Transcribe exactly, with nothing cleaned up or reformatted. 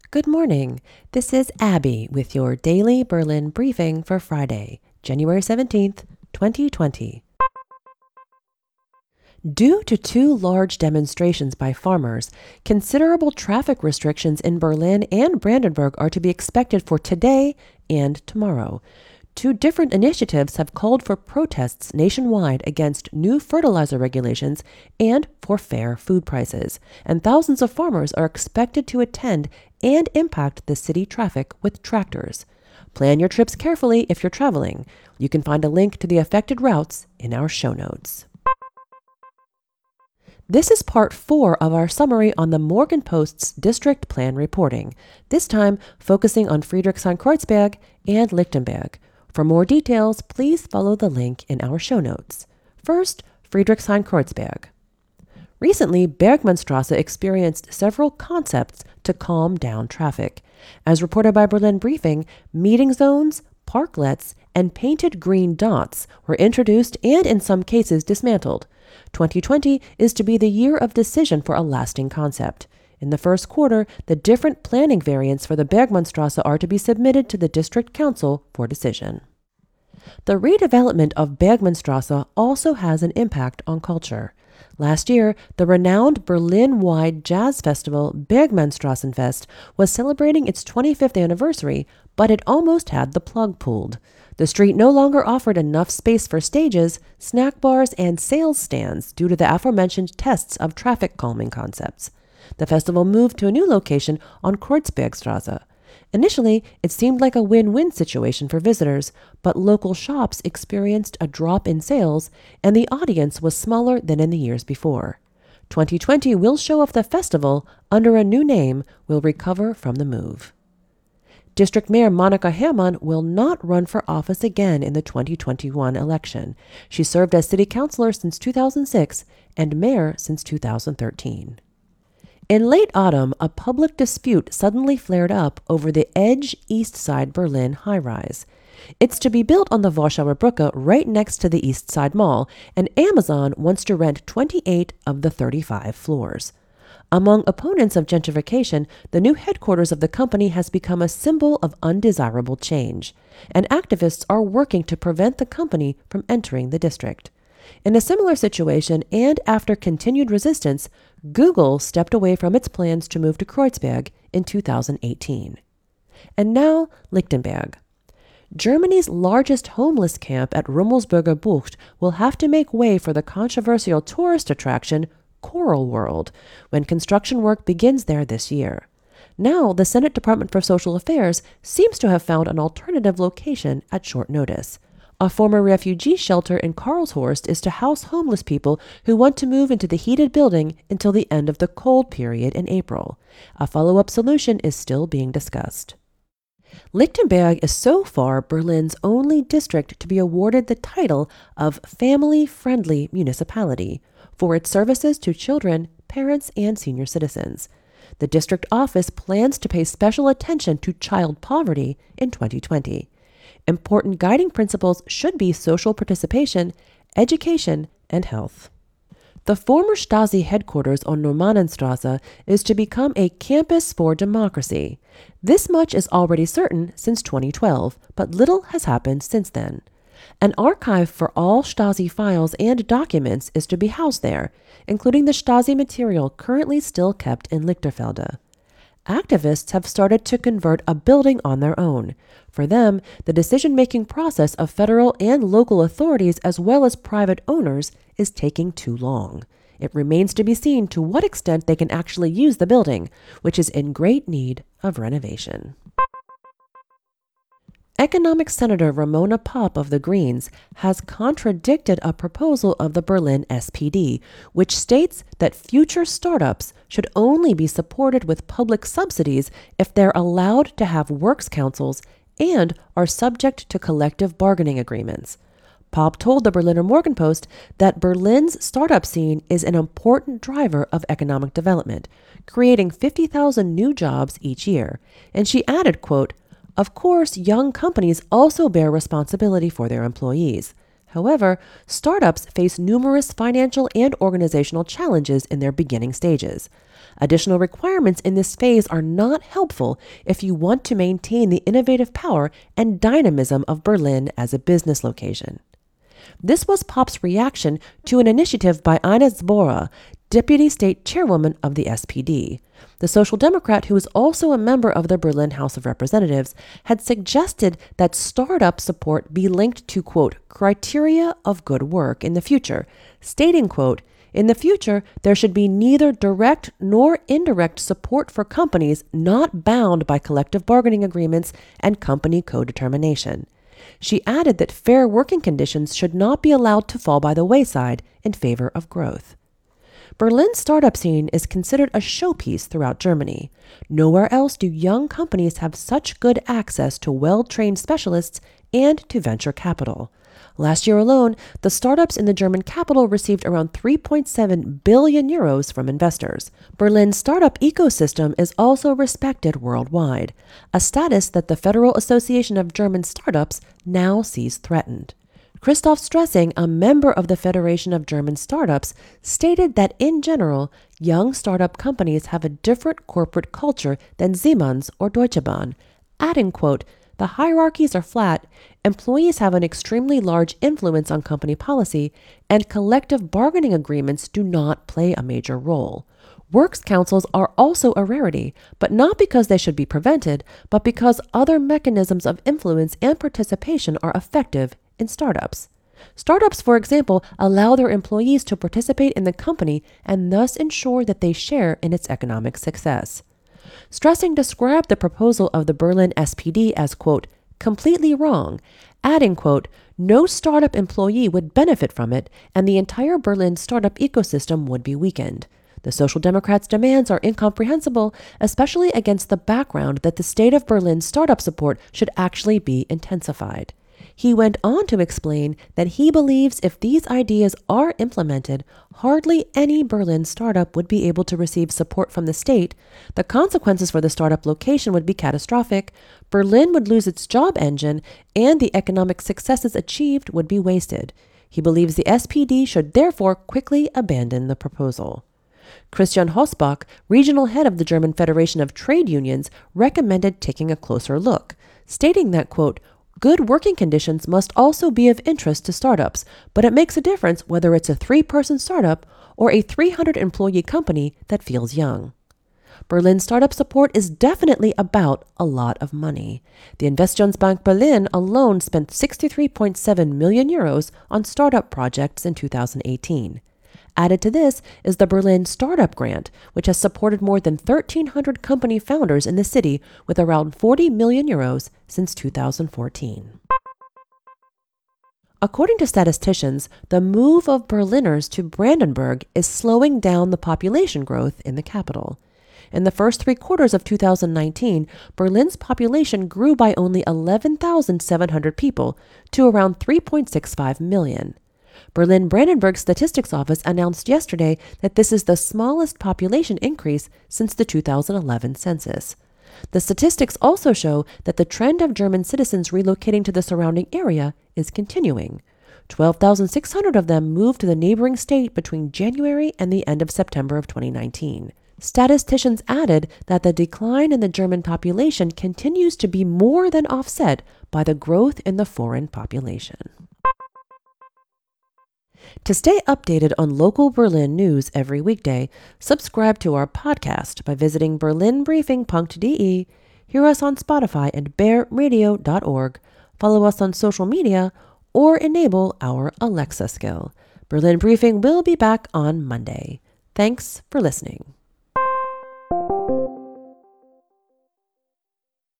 Good morning. This is Abby with your daily Berlin briefing for Friday, January seventeenth, twenty twenty. Due to two large demonstrations by farmers, considerable traffic restrictions in Berlin and Brandenburg are to be expected for today and tomorrow. Two different initiatives have called for protests nationwide against new fertilizer regulations and for fair food prices, and thousands of farmers are expected to attend and impact the city traffic with tractors. Plan your trips carefully if you're traveling. You can find a link to the affected routes in our show notes. This is part four of our summary on the Morgenpost's district plan reporting, this time focusing on Friedrichshain-Kreuzberg and Lichtenberg. For more details, please follow the link in our show notes. First, Friedrichshain-Kreuzberg. Recently, Bergmannstraße experienced several concepts to calm down traffic. As reported by Berlin Briefing, meeting zones, parklets, and painted green dots were introduced and in some cases dismantled. twenty twenty is to be the year of decision for a lasting concept. In the first quarter, the different planning variants for the Bergmannstraße are to be submitted to the district council for decision. The redevelopment of Bergmannstraße also has an impact on culture. Last year, the renowned Berlin-wide jazz festival Bergmannstraßenfest was celebrating its twenty-fifth anniversary, but it almost had the plug pulled. The street no longer offered enough space for stages, snack bars, and sales stands due to the aforementioned tests of traffic calming concepts. The festival moved to a new location on Kreuzbergstraße. Initially, it seemed like a win-win situation for visitors, but local shops experienced a drop in sales, and the audience was smaller than in the years before. twenty twenty will show if the festival, under a new name, will recover from the move. District Mayor Monika Herrmann will not run for office again in the twenty twenty-one election. She served as city councilor since two thousand six and mayor since two thousand thirteen. In late autumn, a public dispute suddenly flared up over the Edge East Side Berlin high-rise. It's to be built on the Warschauer Brücke right next to the East Side Mall, and Amazon wants to rent twenty-eight of the thirty-five floors. Among opponents of gentrification, the new headquarters of the company has become a symbol of undesirable change, and activists are working to prevent the company from entering the district. In a similar situation, and after continued resistance, Google stepped away from its plans to move to Kreuzberg in two thousand eighteen. And now, Lichtenberg. Germany's largest homeless camp at Rummelsburger Bucht will have to make way for the controversial tourist attraction Coral World when construction work begins there this year. Now, the Senate Department for Social Affairs seems to have found an alternative location at short notice. A former refugee shelter in Karlshorst is to house homeless people who want to move into the heated building until the end of the cold period in April. A follow-up solution is still being discussed. Lichtenberg is so far Berlin's only district to be awarded the title of Family-Friendly Municipality for its services to children, parents, and senior citizens. The district office plans to pay special attention to child poverty in twenty twenty. Important guiding principles should be social participation, education, and health. The former Stasi headquarters on Normannenstraße is to become a campus for democracy. This much is already certain since twenty twelve, but little has happened since then. An archive for all Stasi files and documents is to be housed there, including the Stasi material currently still kept in Lichterfelde. Activists have started to convert a building on their own. For them, the decision-making process of federal and local authorities as well as private owners is taking too long. It remains to be seen to what extent they can actually use the building, which is in great need of renovation. Economic Senator Ramona Popp of the Greens has contradicted a proposal of the Berlin S P D, which states that future startups should only be supported with public subsidies if they're allowed to have works councils and are subject to collective bargaining agreements. Popp told the Berliner Morgenpost that Berlin's startup scene is an important driver of economic development, creating fifty thousand new jobs each year, and she added, quote, "Of course, young companies also bear responsibility for their employees. However, startups face numerous financial and organizational challenges in their beginning stages. Additional requirements in this phase are not helpful if you want to maintain the innovative power and dynamism of Berlin as a business location. This was Pop's reaction to an initiative by Ines Bora, deputy state chairwoman of the S P D. The Social Democrat, who is also a member of the Berlin House of Representatives, had suggested that startup support be linked to, quote, criteria of good work in the future, stating, quote, in the future, there should be neither direct nor indirect support for companies not bound by collective bargaining agreements and company co-determination. She added that fair working conditions should not be allowed to fall by the wayside in favor of growth. Berlin's startup scene is considered a showpiece throughout Germany. Nowhere else do young companies have such good access to well-trained specialists and to venture capital. Last year alone, the startups in the German capital received around three point seven billion euros from investors. Berlin's startup ecosystem is also respected worldwide, a status that the Federal Association of German Startups now sees threatened. Christoph Stressing, a member of the Federation of German Startups, stated that in general, young startup companies have a different corporate culture than Siemens or Deutsche Bahn, adding, quote, the hierarchies are flat, employees have an extremely large influence on company policy, and collective bargaining agreements do not play a major role. Works councils are also a rarity, but not because they should be prevented, but because other mechanisms of influence and participation are effective in startups. Startups, for example, allow their employees to participate in the company and thus ensure that they share in its economic success. Stressing described the proposal of the Berlin S P D as, quote, completely wrong, adding, quote, no startup employee would benefit from it, and the entire Berlin startup ecosystem would be weakened. The Social Democrats' demands are incomprehensible, especially against the background that the state of Berlin's startup support should actually be intensified. He went on to explain that he believes if these ideas are implemented, hardly any Berlin startup would be able to receive support from the state, the consequences for the startup location would be catastrophic, Berlin would lose its job engine, and the economic successes achieved would be wasted. He believes the S P D should therefore quickly abandon the proposal. Christian Hosbach, regional head of the German Federation of Trade Unions, recommended taking a closer look, stating that, quote, good working conditions must also be of interest to startups, but it makes a difference whether it's a three-person startup or a three hundred employee company that feels young. Berlin startup support is definitely about a lot of money. The Investitionsbank Berlin alone spent sixty-three point seven million euros on startup projects in two thousand eighteen. Added to this is the Berlin Startup Grant, which has supported more than thirteen hundred company founders in the city with around forty million euros since two thousand fourteen. According to statisticians, the move of Berliners to Brandenburg is slowing down the population growth in the capital. In the first three quarters of two thousand nineteen, Berlin's population grew by only eleven thousand seven hundred people to around three point six five million. Berlin Brandenburg Statistics Office announced yesterday that this is the smallest population increase since the two thousand eleven census. The statistics also show that the trend of German citizens relocating to the surrounding area is continuing. twelve thousand six hundred of them moved to the neighboring state between January and the end of September of twenty nineteen. Statisticians added that the decline in the German population continues to be more than offset by the growth in the foreign population. To stay updated on local Berlin news every weekday, subscribe to our podcast by visiting berlin briefing dot d e, hear us on Spotify and bear radio dot org, follow us on social media, or enable our Alexa skill. Berlin Briefing will be back on Monday. Thanks for listening.